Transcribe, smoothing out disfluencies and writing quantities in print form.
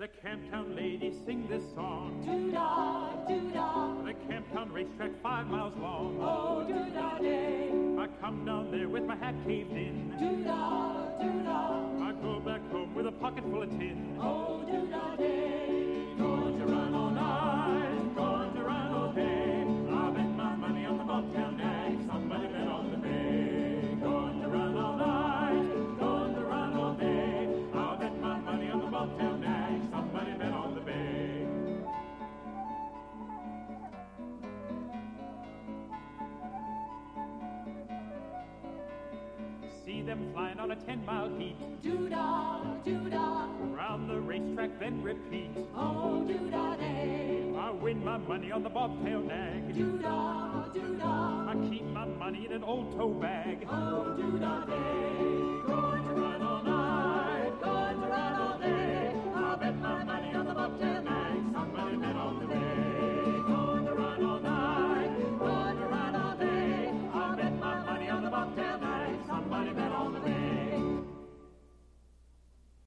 The Camptown ladies sing this song. Doo-dah, doo-dah. The Camptown racetrack 5 miles long. Oh, doo-dah day. I come down there with my hat caved in. Doo-dah, doo-dah. I go back home with a pocket full of tin. Oh, doo-dah day. Going to run all night, going to run all day. I bet my money on the bobtail nag. Somebody bet on the bay. Going to run all night, going to run all day. I'll bet my money on the bobtail nag. Somebody bet on the bay. See them flying on a 10-mile heat. Doo-dah, doo-dah. Round the racetrack, then repeat. Oh, doo-dah day. I win my money on the bobtail nag. Doo-dah, doo-dah. I keep my money in an old tow bag. Oh, doo-dah day.